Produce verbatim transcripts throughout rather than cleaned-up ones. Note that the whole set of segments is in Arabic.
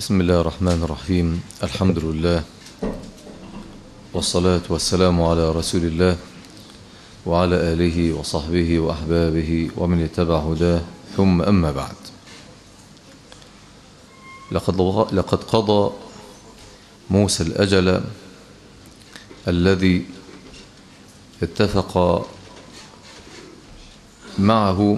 بسم الله الرحمن الرحيم. الحمد لله والصلاة والسلام على رسول الله وعلى آله وصحبه وأحبابه ومن اتبع هداه، ثم أما بعد. لقد لقد قضى موسى الأجل الذي اتفق معه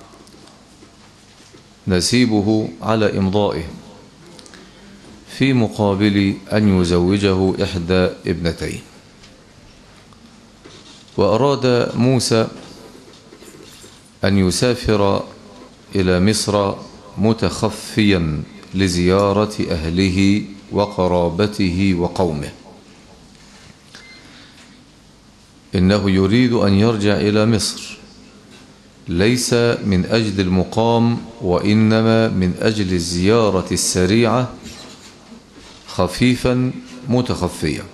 نسيبه على إمضائه في مقابل أن يزوجه إحدى ابنتيه. وأراد موسى أن يسافر إلى مصر متخفيا لزيارة أهله وقرابته وقومه. إنه يريد أن يرجع إلى مصر ليس من أجل المقام، وإنما من أجل الزيارة السريعة خفيفا متخفيا.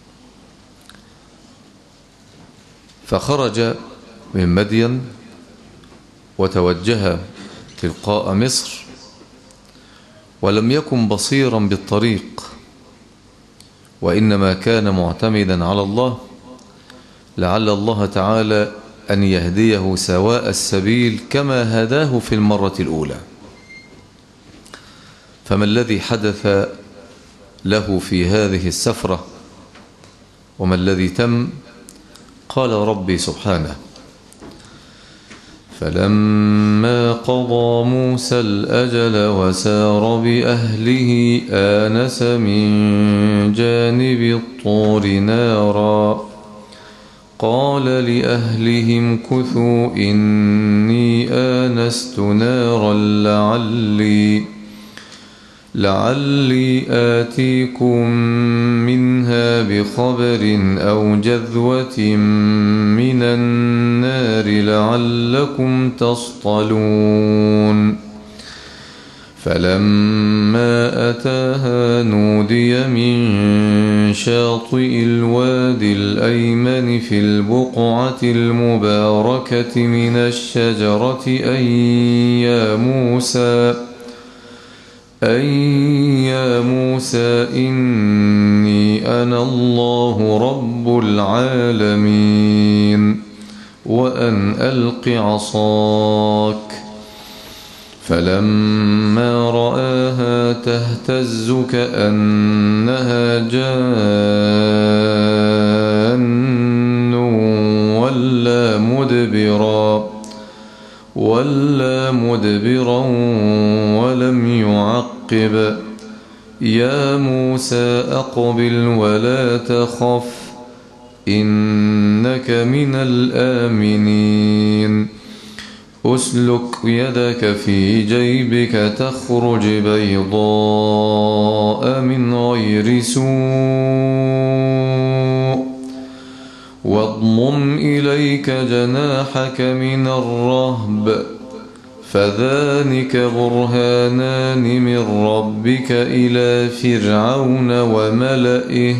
فخرج من مدين وتوجه تلقاء مصر، ولم يكن بصيرا بالطريق، وإنما كان معتمدا على الله، لعل الله تعالى أن يهديه سواء السبيل كما هداه في المرة الأولى. فما الذي حدث له في هذه السفرة وما الذي تم؟ قال ربي سبحانه: فلما قضى موسى الأجل وسار بأهله آنس من جانب الطور نارا قال لأهلهم كثوا إني آنست نارا لعلي لعلي آتيكم منها بخبر أو جذوة من النار لعلكم تصطلون. فلما أتاها نودي من شاطئ الوادي الأيمن في البقعة المباركة من الشجرة أي يا موسى أي يا موسى إني أنا الله رب العالمين وأن ألق عصاك. فلما رآها تهتز كأنها جان ولا مدبرا ولا مدبرا ولم يعقب. يا موسى أقبل ولا تخف إنك من الآمنين. أسلك يدك في جيبك تخرج بيضاء من غير سوء واضمم إليك جناحك من الرهب فذلك برهانان من ربك إلى فرعون وملئه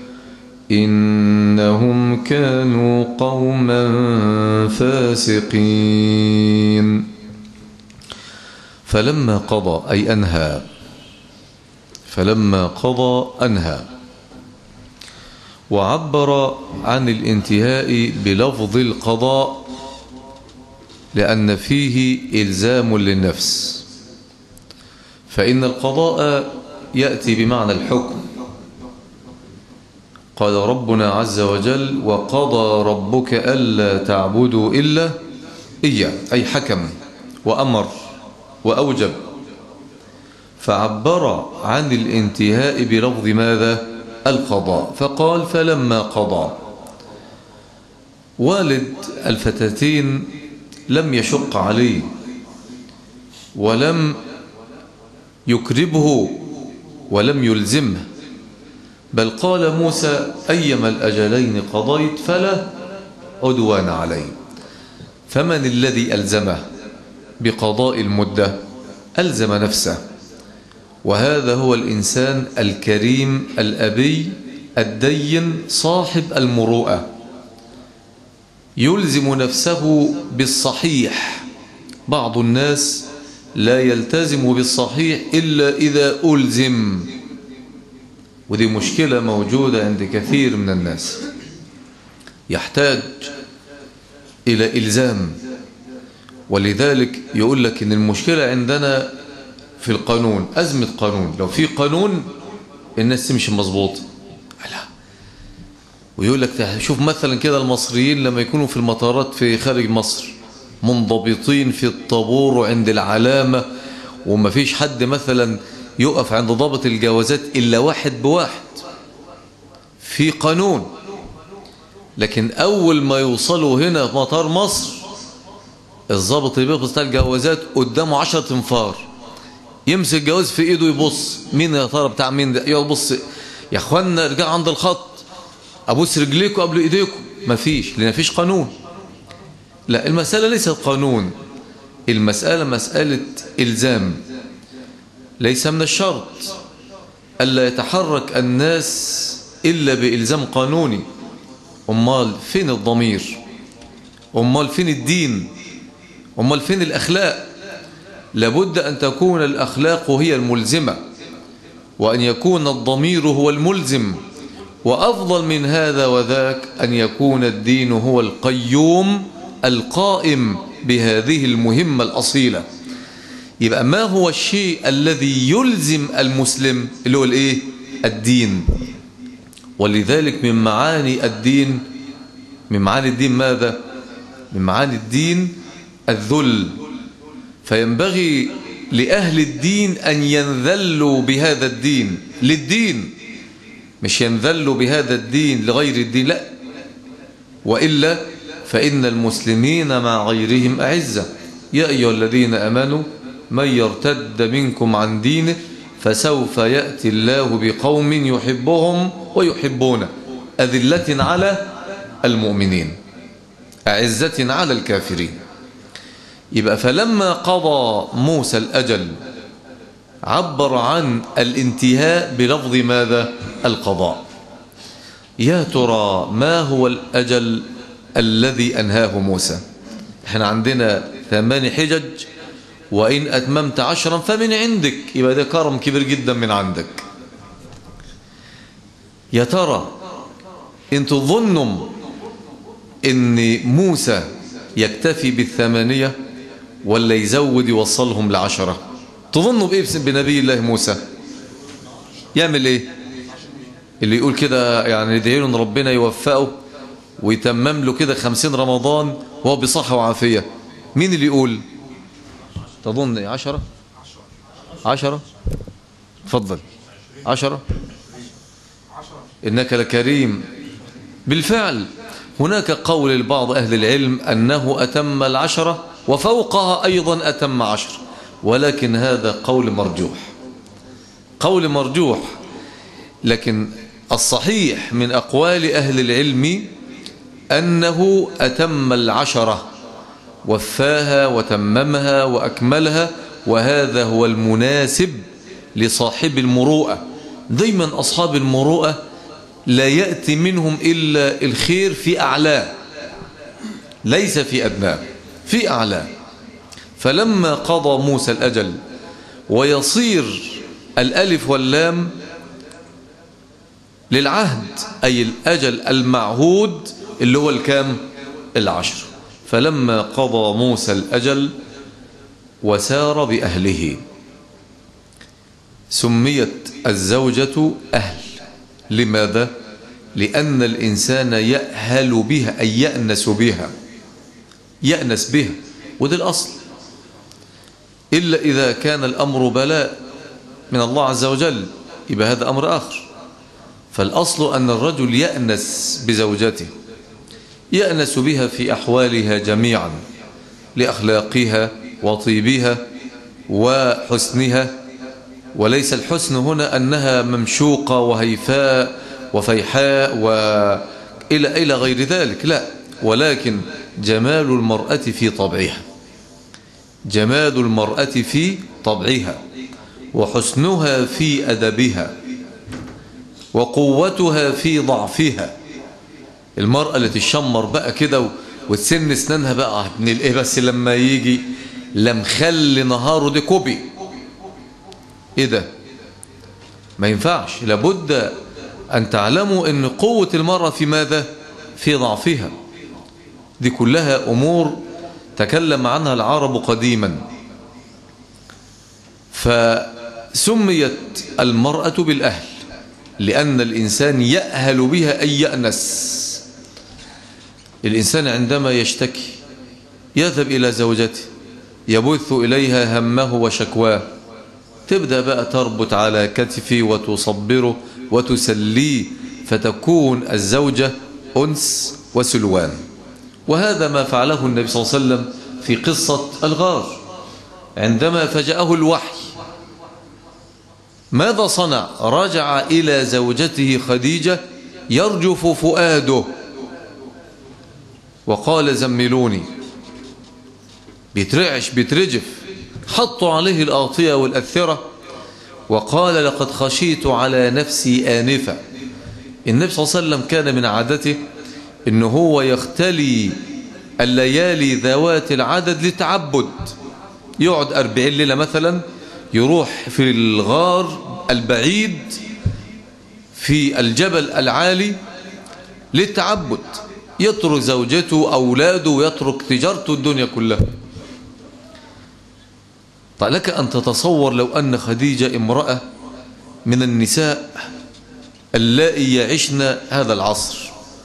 إنهم كانوا قوما فاسقين. فلما قضى أي أنهى فلما قضى أنهى وعبر عن الانتهاء بلفظ القضاء لأن فيه إلزام للنفس، فإن القضاء يأتي بمعنى الحكم. قال ربنا عز وجل: وقضى ربك ألا تعبدوا إلا إياه، أي حكم وأمر وأوجب. فعبر عن الانتهاء بلفظ ماذا؟ القضاء. فقال: فلما قضى. والد الفتاتين لم يشق عليه ولم يكربه ولم يلزمه، بل قال موسى: أيما الأجلين قضيت فلا عدوان عليه. فمن الذي ألزمه بقضاء المدة؟ ألزم نفسه، وهذا هو الإنسان الكريم الأبي الدين صاحب المروءة، يلزم نفسه بالصحيح. بعض الناس لا يلتزم بالصحيح إلا إذا ألزم، ودي مشكلة موجودة عند كثير من الناس، يحتاج إلى إلزام. ولذلك يقول لك إن المشكلة عندنا في القانون، أزمة قانون. لو في قانون الناس تمشي مظبوط. لا، ويقول لك شوف مثلا كده المصريين لما يكونوا في المطارات في خارج مصر منضبطين في الطابور وعند العلامة، وما فيش حد مثلا يقف عند ضابط الجوازات إلا واحد بواحد، في قانون. لكن أول ما يوصلوا هنا في مطار مصر، الضابط اللي بيقف بتاع الجوازات قدامه عشرة انفار، يمسك جواز في ايده يبص مين يا ترى بتاع مين ده، يبص يا اخوانا ارجع عند الخط، ابوس رجليكم قبل ايديكم. مفيش، لان مفيش قانون. لا، المسألة ليست قانون، المسألة مسألة إلزام. ليس من الشرط ألا يتحرك الناس إلا بإلزام قانوني. أمال فين الضمير؟ أمال فين الدين؟ أمال فين الأخلاق؟ لابد أن تكون الأخلاق هي الملزمة، وأن يكون الضمير هو الملزم، وأفضل من هذا وذاك أن يكون الدين هو القيوم القائم بهذه المهمة الأصيلة. يبقى ما هو الشيء الذي يلزم المسلم؟ اللي هو الإيه؟ الدين. ولذلك من معاني الدين، من معاني الدين ماذا؟ من معاني الدين الذل. فينبغي لأهل الدين أن ينذلوا بهذا الدين للدين، مش ينذلوا بهذا الدين لغير الدين، لا، وإلا فإن المسلمين مع غيرهم أعزة. يا أيها الذين آمنوا من يرتد منكم عن دينه فسوف يأتي الله بقوم يحبهم ويحبونه، أذلة على المؤمنين أعزة على الكافرين. يبقى فلما قضى موسى الأجل عبر عن الانتهاء بلفظ ماذا؟ القضاء. يا ترى ما هو الأجل الذي أنهاه موسى؟ احنا عندنا ثمان حجج، وإن أتممت عشرا فمن عندك، يبقى ده كرم كبير جدا من عندك. يا ترى انتوا تظنوا ان موسى يكتفي بالثمانية ولا يزود يوصلهم لعشرة؟ تظنوا بإيه بنبي الله موسى؟ يعمل ايه؟ اللي يقول كده يعني يدعي له ان ربنا يوفقه ويتمم له كده خمسين رمضان وهو بصحة وعافية، مين اللي يقول؟ تظن ايه؟ عشرة؟ عشرة؟ تفضل. عشرة؟ إنك لكريم. بالفعل هناك قول لبعض أهل العلم أنه أتم العشرة وفوقها أيضا أتم عشر، ولكن هذا قول مرجوح، قول مرجوح. لكن الصحيح من أقوال أهل العلم أنه أتم العشرة، وفاها وتممها وأكملها، وهذا هو المناسب لصاحب المروءة. دايما أصحاب المروءة لا يأتي منهم إلا الخير في أعلاه، ليس في أدناه، في أعلاه. فلما قضى موسى الأجل ويصير الألف واللام للعهد، أي الأجل المعهود اللي هو الكام؟ العشر. فلما قضى موسى الأجل وسار بأهله، سميت الزوجة أهل. لماذا؟ لأن الإنسان يأهل بها، أي يأنس بها، يأنس بها، وده الأصل. إلا إذا كان الأمر بلاء من الله عز وجل، يبقى هذا أمر آخر. فالأصل أن الرجل يأنس بزوجته، يأنس بها في أحوالها جميعا، لأخلاقها وطيبها وحسنها. وليس الحسن هنا أنها ممشوقة وهيفاء وفيحاء وإلى إلى غير ذلك، لا، ولكن جمال المرأة في طبعها، جمال المرأة في طبعها، وحسنها في أدبها، وقوتها في ضعفها. المرأة اللي تشمر بقى كده وتسن اسنانها بقى من الايه، بس لما يجي لا مخلي نهاره دي كوبي. ايه ده؟ ما ينفعش. لابد ان تعلموا ان قوة المرأة في ماذا؟ في ضعفها. دي كلها امور تكلم عنها العرب قديما. فسميت المرأة بالأهل لأن الإنسان يأهل بها أن يأنس. الإنسان عندما يشتكي يذهب إلى زوجته يبث إليها همه وشكواه، تبدأ بقى تربط على كتفه وتصبره وتسليه، فتكون الزوجة أنس وسلوان. وهذا ما فعله النبي صلى الله عليه وسلم في قصة الغار عندما فجأه الوحي. ماذا صنع؟ رجع إلى زوجته خديجة يرجف فؤاده وقال زملوني. بيترعش بيترجف. حطوا عليه الآطية والأثرة وقال لقد خشيت على نفسي آنفة. النبي صلى الله عليه وسلم كان من عادته إنه هو يختلي الليالي ذوات العدد لتعبد. يقعد أربعين ليلة مثلا، يروح في الغار البعيد في الجبل العالي للتعبد، يترك زوجته أولاده ويترك تجارته الدنيا كلها. طيب لك أن تتصور لو أن خديجة امرأة من النساء اللائي يعشن هذا العصر،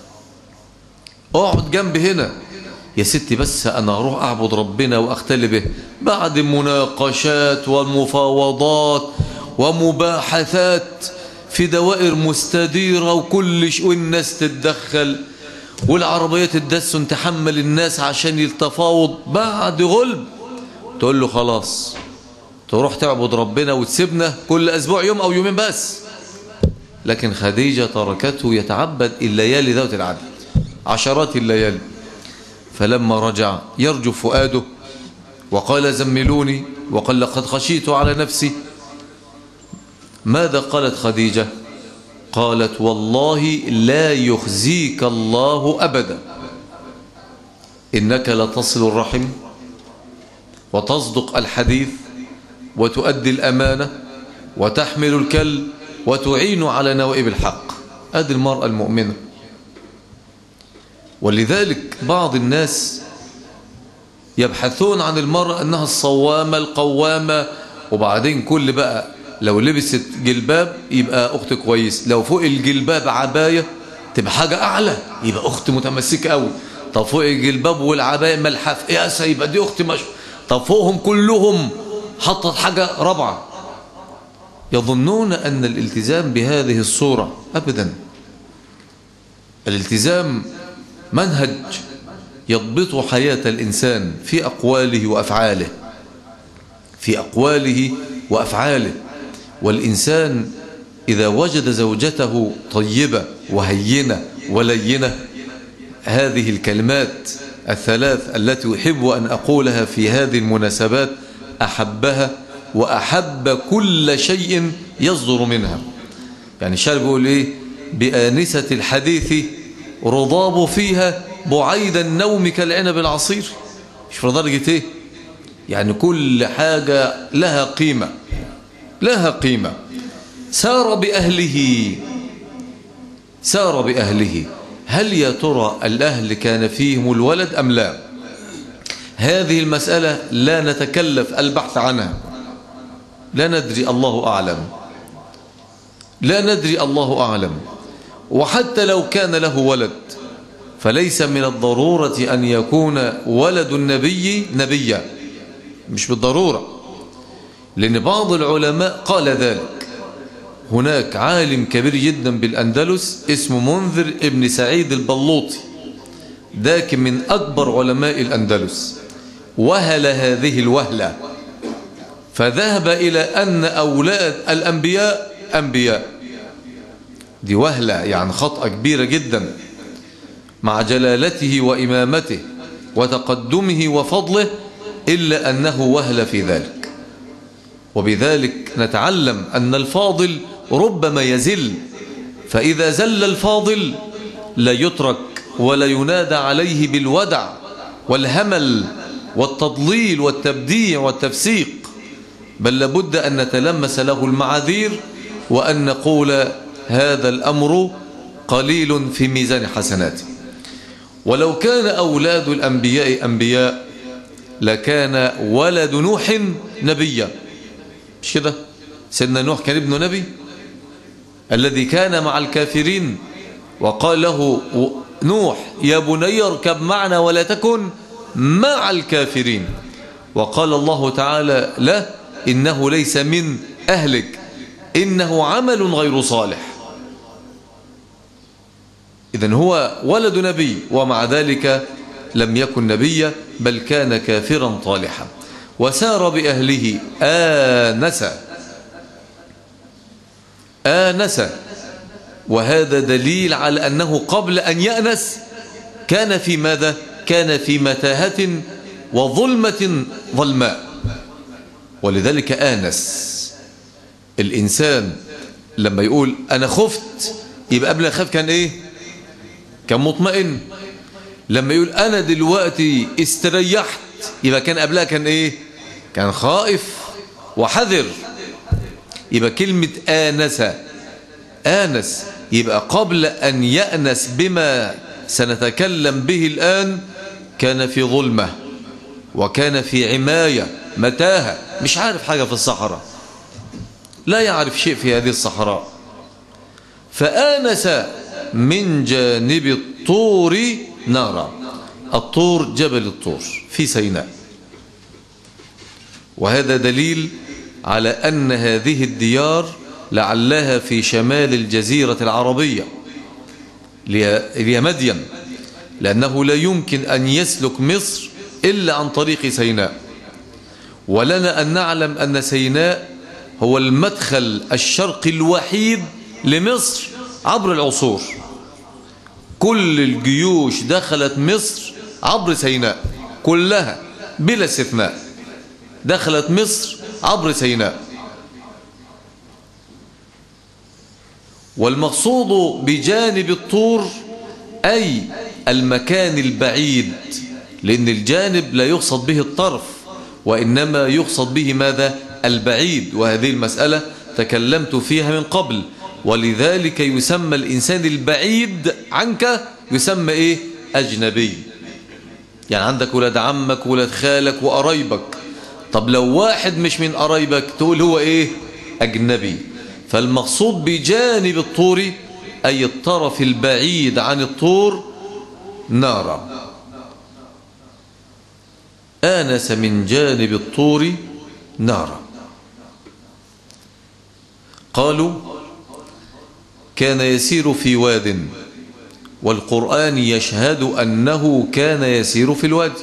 اقعد جنب هنا يا ستي بس أنا أروح أعبد ربنا وأختلي به، بعد مناقشات ومفاوضات ومباحثات في دوائر مستديرة وكل شيء، والناس تتدخل والعربيات تدسن تحمل الناس عشان يتفاوض، بعد غلب تقول له خلاص تروح تعبد ربنا وتسيبنا كل أسبوع يوم أو يومين بس. لكن خديجة تركته يتعبد الليالي ذات العدد، عشرات الليالي. فلما رجع يرجف فؤاده وقال زملوني وقال لقد خشيت على نفسي. ماذا قالت خديجة؟ قالت والله لا يخزيك الله أبدا، إنك لتصل الرحم وتصدق الحديث وتؤدي الأمانة وتحمل الكل وتعين على نوائب الحق. هذه المرأة المؤمنة. ولذلك بعض الناس يبحثون عن المرأة أنها الصوامة القوامة، وبعدين كل بقى لو لبست جلباب يبقى أخت كويس، لو فوق الجلباب عباية تبقى حاجة أعلى يبقى أخت متمسكة قوي، طب فوق الجلباب والعباية ملحف يا يبقى دي أخت مش، طب فوقهم كلهم حطت حاجة رابعة. يظنون أن الالتزام بهذه الصورة أبدا. الالتزام منهج يضبط حياة الإنسان في أقواله وأفعاله، في أقواله وأفعاله. والإنسان إذا وجد زوجته طيبة وهينة ولينة، هذه الكلمات الثلاث التي أحب أن أقولها في هذه المناسبات أحبها وأحب كل شيء يصدر منها. يعني الشعر بيقول إيه؟ بآنسة الحديث رضاب فيها بعيد النوم كالعنب العصير. مش لدرجة إيه؟ يعني كل حاجة لها قيمة، لها قيمة. سار بأهله، سار بأهله. هل يا ترى الأهل كان فيهم الولد أم لا؟ هذه المسألة لا نتكلف البحث عنها، لا ندري، الله أعلم، لا ندري، الله أعلم. وحتى لو كان له ولد فليس من الضرورة أن يكون ولد النبي نبيا، مش بالضرورة، لأن بعض العلماء قال ذلك. هناك عالم كبير جدا بالأندلس اسمه منذر ابن سعيد البلوطي، ذاك من أكبر علماء الأندلس، وهل هذه الوهلة فذهب إلى أن أولاد الأنبياء أنبياء. دي وهلة، يعني خطأ كبيرة جدا مع جلالته وإمامته وتقدمه وفضله، إلا أنه وهل في ذلك. وبذلك نتعلم أن الفاضل ربما يزل، فإذا زل الفاضل لا يترك ولا ينادى عليه بالودع والهمل والتضليل والتبديع والتفسيق، بل لابد أن نتلمس له المعاذير وأن نقول هذا الأمر قليل في ميزان حسناته. ولو كان أولاد الأنبياء أنبياء لكان ولد نوح نبيا، مش كده؟ سيدنا نوح كان ابن نبي الذي كان مع الكافرين، وقال له نوح يا بني اركب معنا ولا تكن مع الكافرين، وقال الله تعالى له إنه ليس من أهلك إنه عمل غير صالح. إذن هو ولد نبي ومع ذلك لم يكن نبيا بل كان كافرا طالحا، وسار بأهله آنس آنس وهذا دليل على أنه قبل أن يأنس كان في ماذا؟ كان في متاهة وظلمة ظلماء، ولذلك آنس. الإنسان لما يقول أنا خفت يبقى قبل أخاف كان إيه؟ كان مطمئن. لما يقول أنا دلوقتي استريحت يبقى كان قبلها كان إيه؟ كان خائف وحذر. يبقى كلمة آنس آنس يبقى قبل أن يأنس بما سنتكلم به الآن كان في ظلمة وكان في عماية متاهة، مش عارف حاجة في الصحراء، لا يعرف شيء في هذه الصحراء. فآنس من جانب الطور نارا. الطور جبل الطور في سيناء، وهذا دليل على أن هذه الديار لعلها في شمال الجزيرة العربية لمدين، لأنه لا يمكن أن يسلك مصر إلا عن طريق سيناء. ولنا أن نعلم أن سيناء هو المدخل الشرقي الوحيد لمصر عبر العصور. كل الجيوش دخلت مصر عبر سيناء كلها بلا استثناء، دخلت مصر عبر سيناء. والمقصود بجانب الطور أي المكان البعيد، لأن الجانب لا يقصد به الطرف وإنما يقصد به ماذا؟ البعيد، وهذه المسألة تكلمت فيها من قبل. ولذلك يسمى الإنسان البعيد عنك يسمى إيه؟ أجنبي. يعني عندك ولاد عمك ولاد خالك وقرايبك، طب لو واحد مش من قرايبك تقول هو إيه؟ أجنبي. فالمقصود بجانب الطور أي الطرف البعيد عن الطور نارا. آنس من جانب الطور نارا. قالوا كان يسير في واد، والقرآن يشهد أنه كان يسير في الوادي،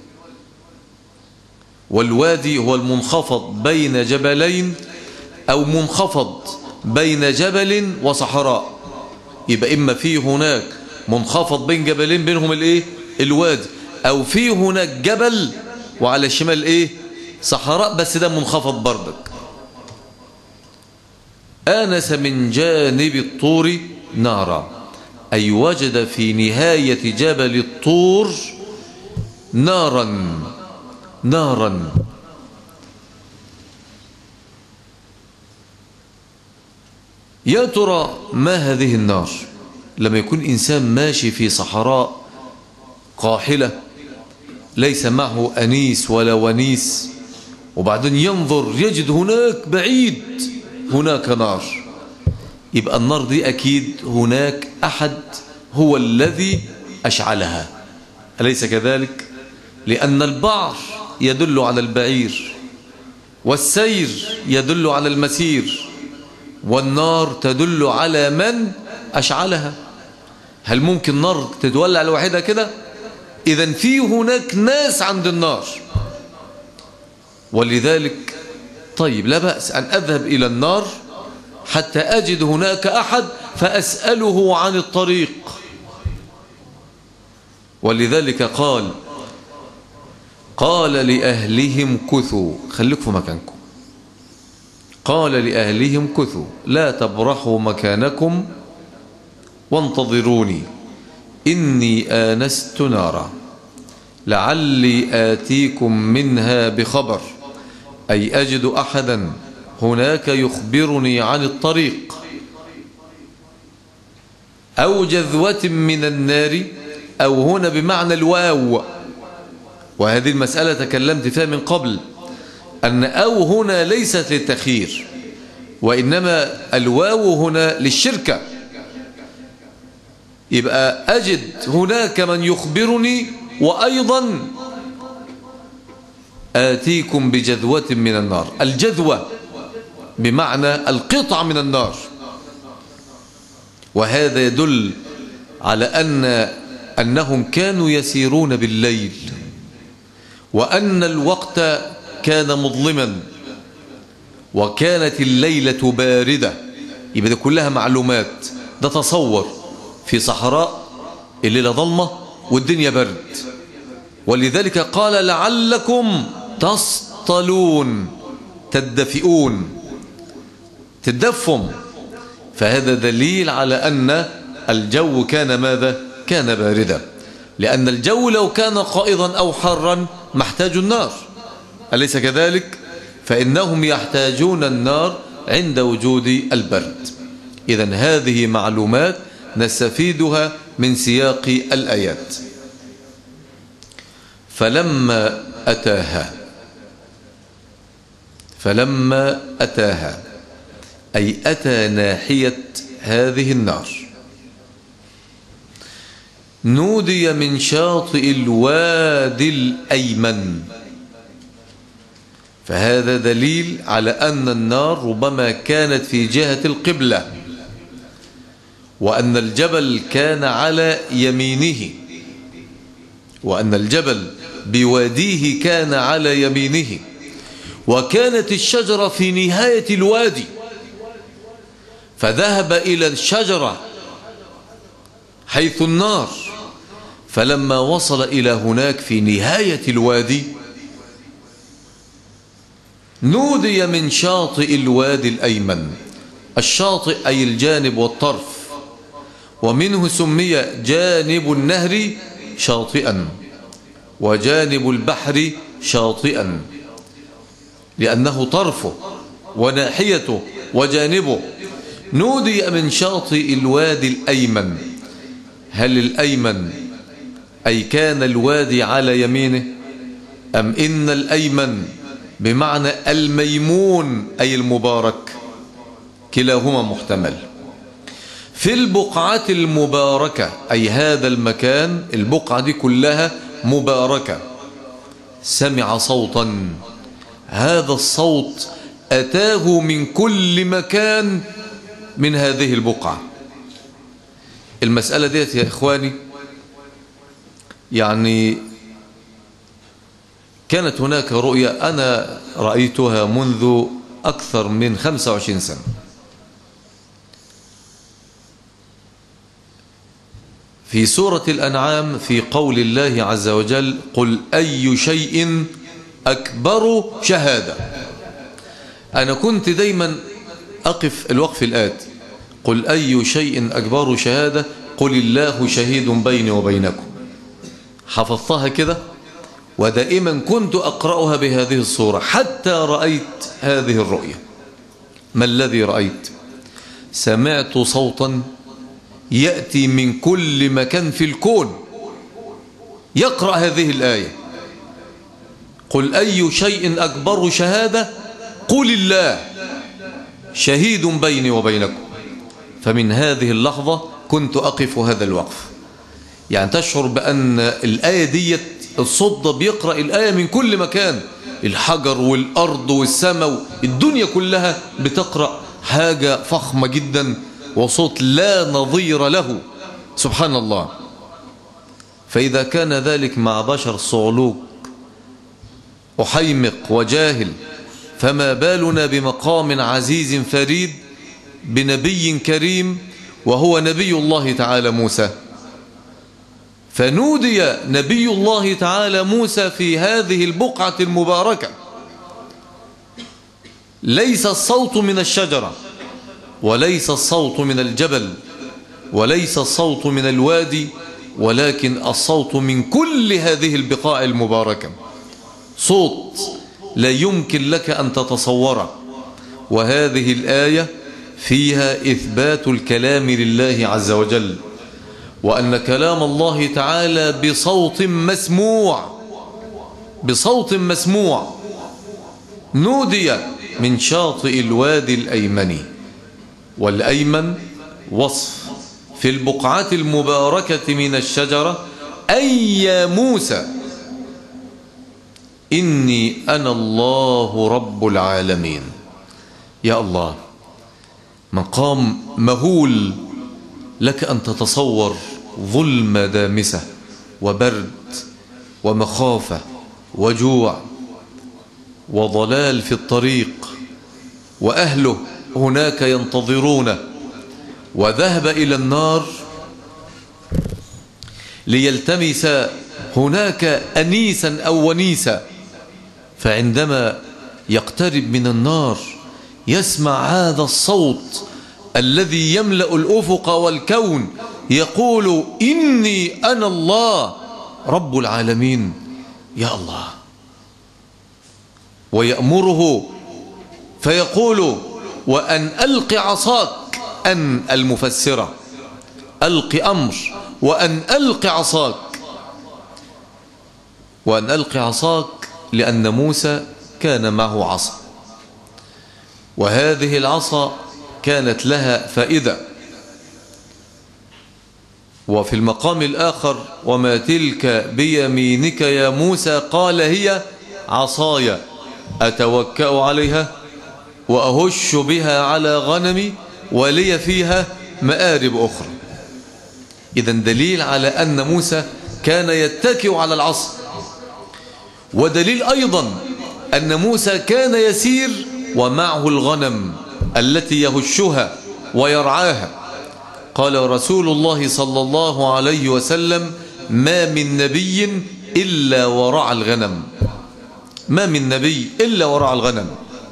والوادي هو المنخفض بين جبلين أو منخفض بين جبل وصحراء. يبقى إما في هناك منخفض بين جبلين بينهم الإيه؟ الوادي، أو في هناك جبل وعلى الشمال إيه؟ صحراء، بس ده منخفض بردك. آنس من جانب الطور نارا أي وجد في نهاية جبل الطور نارا نارا. يا ترى ما هذه النار؟ لما يكون إنسان ماشي في صحراء قاحلة ليس معه أنيس ولا ونيس، وبعدين ينظر يجد هناك بعيد هناك نار، يبقى النار دي أكيد هناك أحد هو الذي أشعلها، أليس كذلك؟ لأن البعر يدل على البعير، والسير يدل على المسير، والنار تدل على من أشعلها. هل ممكن نار تتولع لوحدها كده؟ إذن في هناك ناس عند النار. ولذلك طيب لا بأس أن أذهب إلى النار حتى أجد هناك أحد فأسأله عن الطريق. ولذلك قال قال لأهلهم كثوا، خليكم في مكانكم، قال لأهلهم كثوا لا تبرحوا مكانكم وانتظروني إني آنست نارا. لعلي آتيكم منها بخبر، أي أجد أحدا هناك يخبرني عن الطريق، أو جذوة من النار، أو هنا بمعنى الواو، وهذه المسألة تكلمت فيها من قبل، أن أو هنا ليست للتخيير، وإنما الواو هنا للشركة. يبقى أجد هناك من يخبرني، وأيضا آتيكم بجذوة من النار. الجذوة بمعنى القطع من النار، وهذا يدل على أن أنهم كانوا يسيرون بالليل، وأن الوقت كان مظلما، وكانت الليلة باردة. يبقى ده كلها معلومات. ده تصور في صحراء الليلة ظلمة والدنيا برد، ولذلك قال لعلكم تصطلون، تدفئون، تدفم. فهذا دليل على أن الجو كان ماذا؟ كان باردا، لأن الجو لو كان قائضا أو حرا محتاج النار، أليس كذلك؟ فإنهم يحتاجون النار عند وجود البرد. إذن هذه معلومات نستفيدها من سياق الآيات. فلما أتاها، فلما أتاها أي أتى ناحية هذه النار، نودي من شاطئ الوادي الأيمن. فهذا دليل على أن النار ربما كانت في جهة القبلة، وأن الجبل كان على يمينه، وأن الجبل بواديه كان على يمينه، وكانت الشجرة في نهاية الوادي، فذهب إلى الشجرة حيث النار. فلما وصل إلى هناك في نهاية الوادي، نودي من شاطئ الوادي الأيمن. الشاطئ أي الجانب والطرف، ومنه سمي جانب النهر شاطئا، وجانب البحر شاطئا، لأنه طرفه وناحيته وجانبه. نودي من شاطئ الوادي الأيمن. هل الأيمن أي كان الوادي على يمينه، أم إن الأيمن بمعنى الميمون أي المبارك؟ كلاهما محتمل. في البقعة المباركة أي هذا المكان، البقعة دي كلها مباركة. سمع صوتا، هذا الصوت أتاه من كل مكان من هذه البقعة. المسألة ديت يا إخواني يعني كانت هناك رؤية أنا رأيتها منذ أكثر من خمسة وعشرين سنة. في سورة الأنعام في قول الله عز وجل: قل أي شيء أكبر شهادة. أنا كنت دايما أقف الوقف الآتي: قل أي شيء أكبر شهادة قل الله شهيد بيني وبينكم. حفظتها كده، ودائما كنت أقرأها بهذه الصورة حتى رأيت هذه الرؤية. ما الذي رأيت؟ سمعت صوتا يأتي من كل مكان في الكون يقرأ هذه الآية: قل أي شيء أكبر شهادة قل الله شهيد بيني وبينكم. فمن هذه اللحظة كنت أقف هذا الوقف، يعني تشعر بأن الآية ديت الصوت ده بيقرأ الآية من كل مكان، الحجر والأرض والسماء، الدنيا كلها بتقرأ حاجة فخمة جدا وصوت لا نظير له، سبحان الله. فإذا كان ذلك مع بشر صعلوك أحيمق وجاهل، فما بالنا بمقام عزيز فريد بنبي كريم وهو نبي الله تعالى موسى. فنودي نبي الله تعالى موسى في هذه البقعة المباركة. ليس الصوت من الشجرة، وليس الصوت من الجبل، وليس الصوت من الوادي، ولكن الصوت من كل هذه البقاع المباركة، صوت لا يمكن لك أن تتصوره. وهذه الآية فيها إثبات الكلام لله عز وجل، وأن كلام الله تعالى بصوت مسموع، بصوت مسموع نودي من شاطئ الوادي الأيمن. والأيمن وصف في البقعة المباركة من الشجرة: أي يا موسى إني أنا الله رب العالمين. يا الله، مقام مهول لك أن تتصور ظلمة دامسة وبرد ومخافة وجوع وضلال في الطريق، وأهله هناك ينتظرونه، وذهب إلى النار ليلتمس هناك أنيسا أو ونيسا. فعندما يقترب من النار يسمع هذا الصوت الذي يملأ الأفق والكون يقول: إني أنا الله رب العالمين. يا الله. ويأمره فيقول: وأن ألق عصاك، أن المفسرة ألق أمر، وأن ألق عصاك. وأن ألق عصاك لأن موسى كان معه عصا، وهذه العصا كانت لها فائدة. وفي المقام الآخر: وما تلك بيمينك يا موسى، قال: هي عصاي أتوكأ عليها وأهش بها على غنمي ولي فيها مآرب أخرى. إذن دليل على أن موسى كان يتكئ على العصا، ودليل أيضا أن موسى كان يسير ومعه الغنم التي يهشها ويرعاها. قال رسول الله صلى الله عليه وسلم: ما من نبي إلا ورعى الغنم، ما من نبي إلا ورعى الغنم.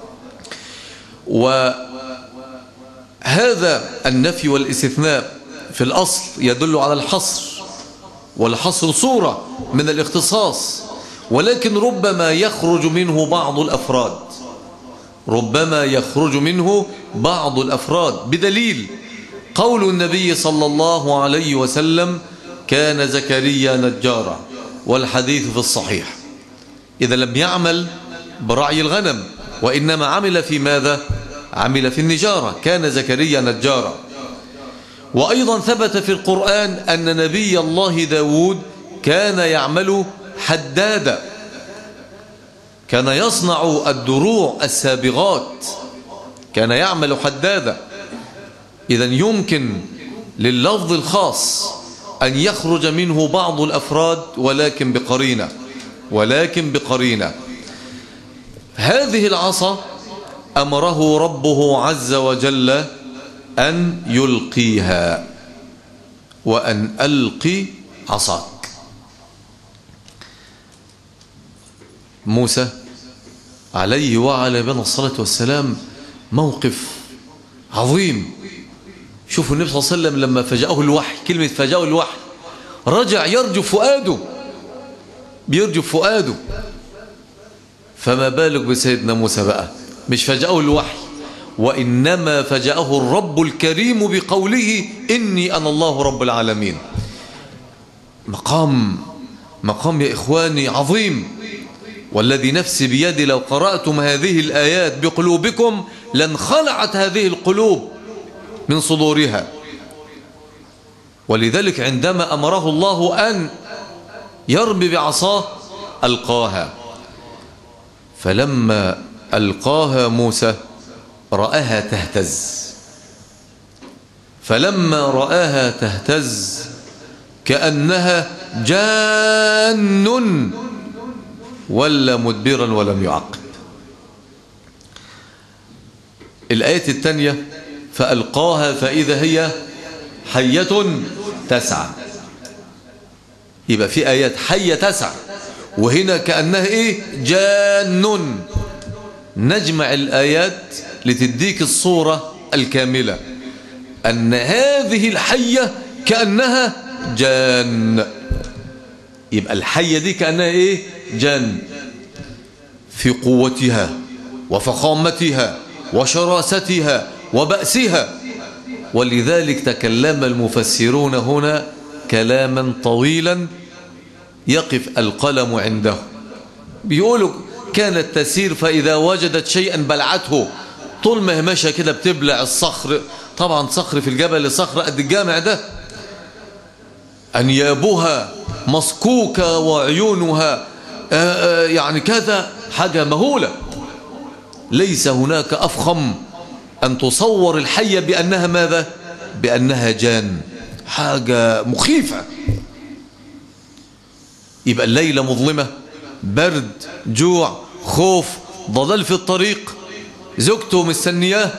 وهذا النفي والاستثناء في الأصل يدل على الحصر، والحصر صورة من الاختصاص، ولكن ربما يخرج منه بعض الأفراد، ربما يخرج منه بعض الأفراد بدليل قول النبي صلى الله عليه وسلم: كان زكريا نجارا، والحديث في الصحيح. إذا لم يعمل برعي الغنم، وإنما عمل في ماذا؟ عمل في النجارة، كان زكريا نجارا. وأيضا ثبت في القرآن أن نبي الله داود كان يعمل حدادا، كان يصنع الدروع السابغات، كان يعمل حدادا. إذن يمكن لللفظ الخاص أن يخرج منه بعض الأفراد، ولكن بقرينة، ولكن بقرينة. هذه العصا أمره ربه عز وجل أن يلقيها: وأن ألقي عصاك. موسى عليه وعلى نبينا الصلاة والسلام موقف عظيم. شوفوا النبي صلى الله عليه وسلم لما فجأه الوحي، كلمة فجأه الوحي، رجع يرجف فؤاده، بيرجف فؤاده. فما بالك بسيدنا موسى بقى؟ مش فجأه الوحي، وإنما فجأه الرب الكريم بقوله: إني أنا الله رب العالمين. مقام مقام يا إخواني عظيم، والذي نفسي بيدي لو قرأتم هذه الآيات بقلوبكم لانخلعت هذه القلوب من صدورها. ولذلك عندما أمره الله أن يرمي بعصاه ألقاها، فلما ألقاها موسى رآها تهتز، فلما رآها تهتز كأنها جان ولا مدبرا ولم يعقب. الآية الثانية: فألقاها فإذا هي حية تسعى. يبقى في آيات حية تسعى، وهنا كأنها إيه؟ جان. نجمع الآيات لتديك الصورة الكاملة، أن هذه الحية كأنها جان. يبقى الحية دي كأنها إيه؟ جان في قوتها وفخامتها وشراستها وبأسها. ولذلك تكلم المفسرون هنا كلاما طويلا يقف القلم عنده. بيقولوا كانت تسير فإذا وجدت شيئا بلعته. طول ما هي ماشيه كده بتبلع الصخر. طبعا صخر في الجبل، صخر قد الجامع ده، أنيابها مصكوكة وعيونها آآ آآ يعني كذا، حاجة مهولة. ليس هناك أفخم أن تصور الحية بأنها ماذا؟ بأنها جان، حاجة مخيفة. يبقى الليلة مظلمة، برد، جوع، خوف، ضلال في الطريق، زوجته مستنياه،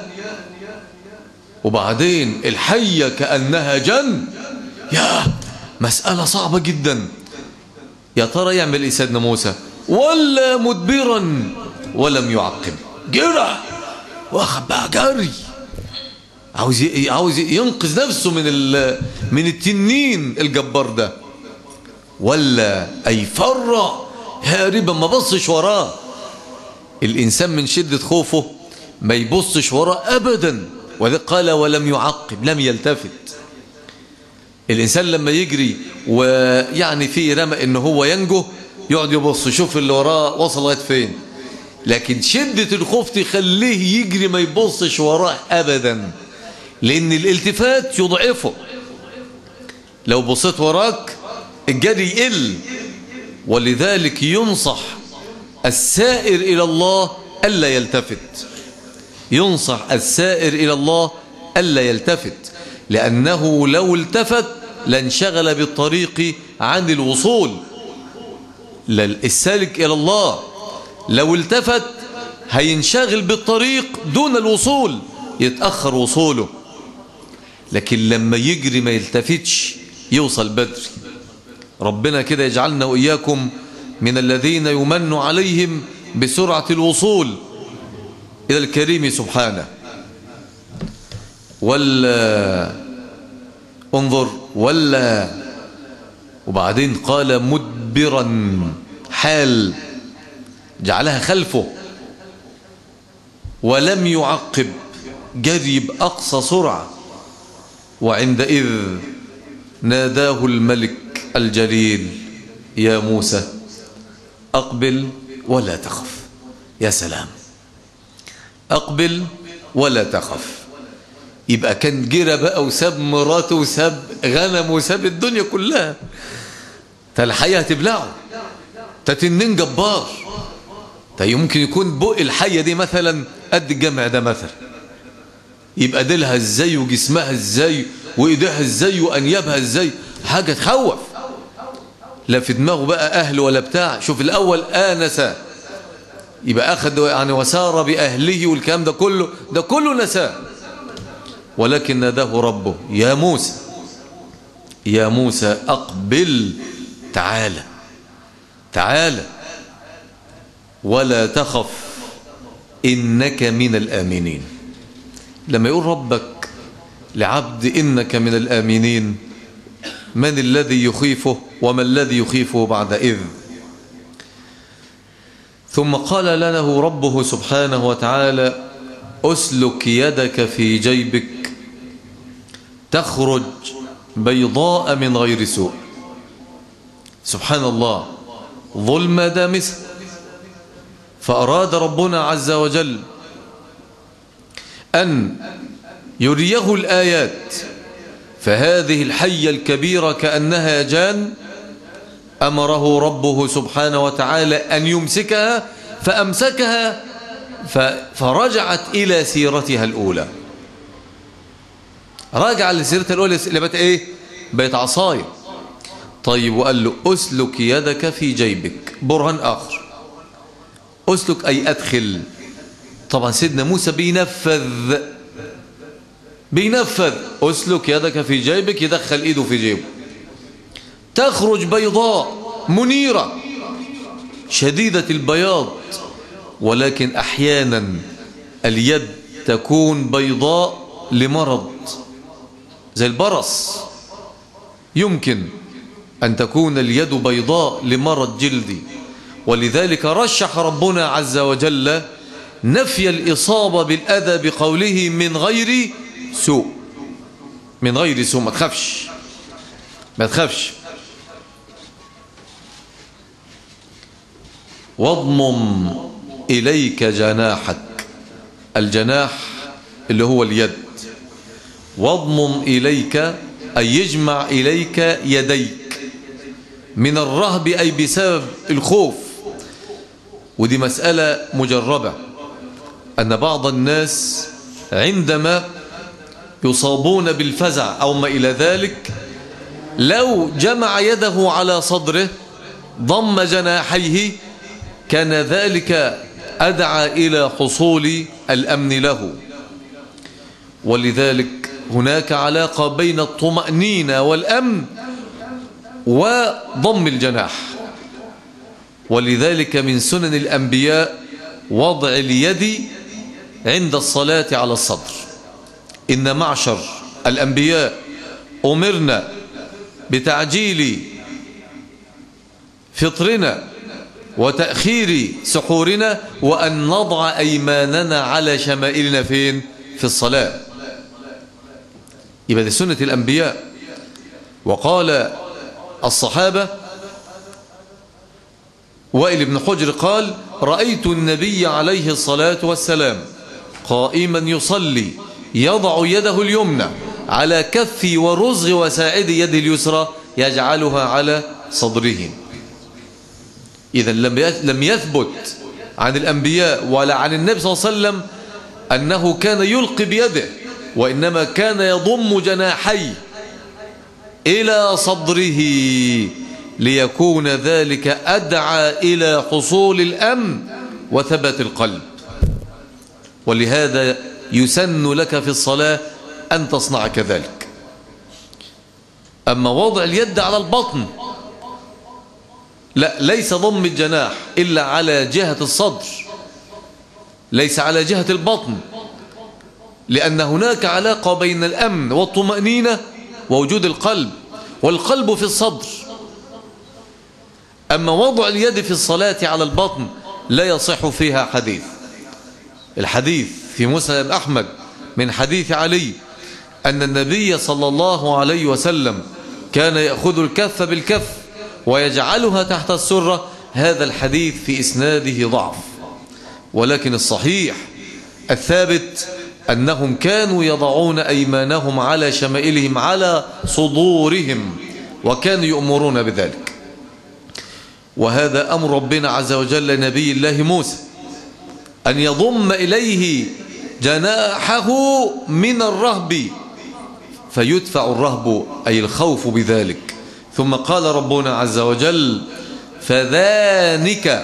وبعدين الحية كأنها جن. يا مسألة صعبة جدا. يا ترى يعمل إيه سيدنا موسى؟ ولا مدبرا ولم يعقب، جرى واخد بقى جري، عاوز عاوز ينقذ نفسه من من التنين الجبار ده. ولا أي فر هاربا، ما بصش وراه. الإنسان من شدة خوفه ما يبصش وراه أبدا. وذلك قال ولم يعقب، لم يلتفت. الإنسان لما يجري ويعني فيه رمى إنه هو ينجو، يقعد يبص يشوف اللي وراه وصل لغايه فين. لكن شدة الخوف تخليه يجري ما يبصش وراه أبدا، لأن الالتفات يضعفه. لو بصيت وراك الجري يقل. ولذلك ينصح السائر إلى الله ألا يلتفت. ينصح السائر إلى الله ألا يلتفت، لأنه لو التفت لانشغل بالطريق عن الوصول. السالك إلى الله لو التفت هينشغل بالطريق دون الوصول، يتأخر وصوله. لكن لما يجري ما يلتفتش يوصل بدري. ربنا كده يجعلنا وإياكم من الذين يمن عليهم بسرعة الوصول إلى الكريم سبحانه. ولا انظر، ولا وبعدين قال مدبرا، حال جعلها خلفه، ولم يعقب، جري بأقصى سرعة. وعندئذ ناداه الملك الجليل يا موسى أقبل ولا تخف. يا سلام، أقبل ولا تخف. يبقى كان جرى بقى وساب مراته وساب غنم وساب الدنيا كلها. فالحياة هتبلعه، تتنين جبار. يمكن يكون بق الحية دي مثلا قد الجمع ده مثلا، يبقى ديلها ازاي وجسمها ازاي وايديها ازاي وانيابها ازاي، حاجة تخوف. لا في دماغه بقى اهل ولا بتاع. شوف الاول آنس، يبقى اخذ يعني وسار باهله والكلام ده كله، ده كله نساه. ولكن ناداه ربه يا موسى، يا موسى أقبل، تعالى تعالى ولا تخف إنك من الآمنين. لما يقول ربك لعبد إنك من الآمنين، من الذي يخيفه وما الذي يخيفه بعد إذ؟ ثم قال له ربه سبحانه وتعالى أسلك يدك في جيبك تخرج بيضاء من غير سوء. سبحان الله، ظلمة دامسة. فأراد ربنا عز وجل أن يريه الآيات. فهذه الحية الكبيرة كأنها جان، أمره ربه سبحانه وتعالى أن يمسكها، فأمسكها فرجعت إلى سيرتها الأولى. راجع لسيرتها الأولى اللي بقت إيه؟ بقت عصاية. طيب وقال له أسلك يدك في جيبك، برهان آخر. أسلك أي أدخل. طبعا سيدنا موسى بينفذ بينفذ أسلك يدك في جيبك، يدخل إيده في جيبه. تخرج بيضاء منيرة شديدة البياض. ولكن أحيانا اليد تكون بيضاء لمرض زي البرص. يمكن أن تكون اليد بيضاء لمرض جلدي، ولذلك رشح ربنا عز وجل نفي الإصابة بالأذى بقوله من غير سوء. من غير سوء، ما تخافش ما تخافش. واضمم إليك جناحك، الجناح اللي هو اليد. واضمم إليك أي يجمع إليك يديك من الرهب، أي بسبب الخوف. ودي مسألة مجربة، أن بعض الناس عندما يصابون بالفزع أو ما إلى ذلك لو جمع يده على صدره ضم جناحيه كان ذلك أدعى إلى حصول الأمن له. ولذلك هناك علاقة بين الطمأنينة والأمن وضم الجناح. ولذلك من سنن الأنبياء وضع اليد عند الصلاة على الصدر. إن معشر الأنبياء أمرنا بتعجيل فطرنا وتأخير سحورنا، وأن نضع أيماننا على شمائلنا فين؟ في الصلاة. يبقى دي سنة الأنبياء. وقال الصحابة، وائل بن حجر قال: رأيت النبي عليه الصلاة والسلام قائما يصلي يضع يده اليمنى على كفي ورزغ وساعد يده اليسرى يجعلها على صدره. إذا لم يثبت عن الأنبياء ولا عن النبي صلى الله عليه وسلم أنه كان يلقي بيده، وإنما كان يضم جناحيه إلى صدره ليكون ذلك أدعى إلى حصول الأمن وثبات القلب. ولهذا يسن لك في الصلاة أن تصنع كذلك. أما وضع اليد على البطن لا، ليس ضم الجناح إلا على جهة الصدر، ليس على جهة البطن، لأن هناك علاقة بين الأمن والطمأنينة ووجود القلب، والقلب في الصدر. أما وضع اليد في الصلاة على البطن لا يصح فيها حديث. الحديث في مسند أحمد من حديث علي أن النبي صلى الله عليه وسلم كان يأخذ الكف بالكف ويجعلها تحت السرة. هذا الحديث في إسناده ضعف، ولكن الصحيح الثابت أنهم كانوا يضعون أيمانهم على شمائلهم على صدورهم، وكانوا يؤمرون بذلك. وهذا أمر ربنا عز وجل لنبي الله موسى أن يضم إليه جناحه من الرهب فيدفع الرهب أي الخوف بذلك. ثم قال ربنا عز وجل: فذانك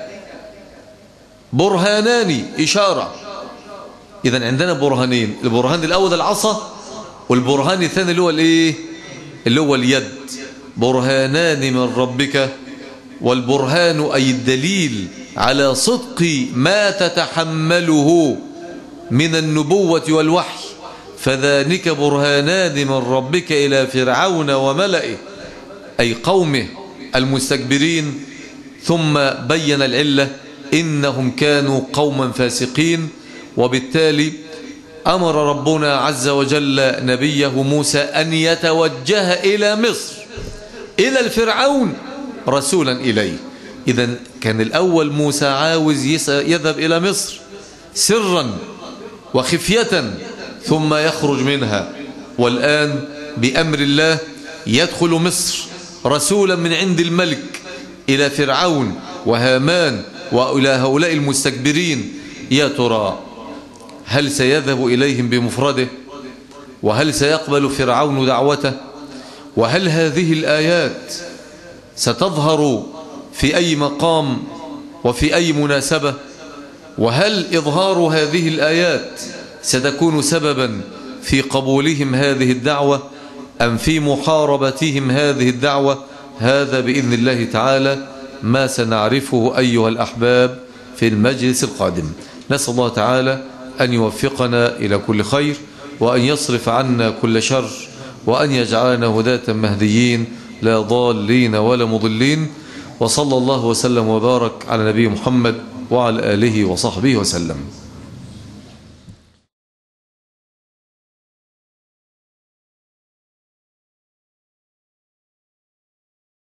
برهانان، إشارة. إذن عندنا برهانين، البرهان الأول العصا، والبرهان الثاني اللي هو الإيه؟ اللي هو اليد. برهانان من ربك، والبرهان أي الدليل على صدق ما تتحمله من النبوة والوحي. فذلك برهانان من ربك إلى فرعون وملئه، أي قومه المستكبرين. ثم بين العلة: إنهم كانوا قوما فاسقين. وبالتالي أمر ربنا عز وجل نبيه موسى أن يتوجه إلى مصر، إلى الفرعون رسولا إليه. إذن كان الأول موسى عاوز يذهب إلى مصر سرا وخفية ثم يخرج منها، والآن بأمر الله يدخل مصر رسولا من عند الملك إلى فرعون وهامان وإلى هؤلاء المستكبرين. يا ترى هل سيذهب إليهم بمفرده؟ وهل سيقبل فرعون دعوته؟ وهل هذه الآيات ستظهر في أي مقام وفي أي مناسبة؟ وهل إظهار هذه الآيات ستكون سببا في قبولهم هذه الدعوة أم في محاربتهم هذه الدعوة؟ هذا بإذن الله تعالى ما سنعرفه أيها الأحباب في المجلس القادم. نسأل الله تعالى أن يوفقنا إلى كل خير، وأن يصرف عنا كل شر، وأن يجعلنا هداة مهديين لا ضالين ولا مضلين. وصلى الله وسلم وبارك على نبي محمد وعلى آله وصحبه وسلم.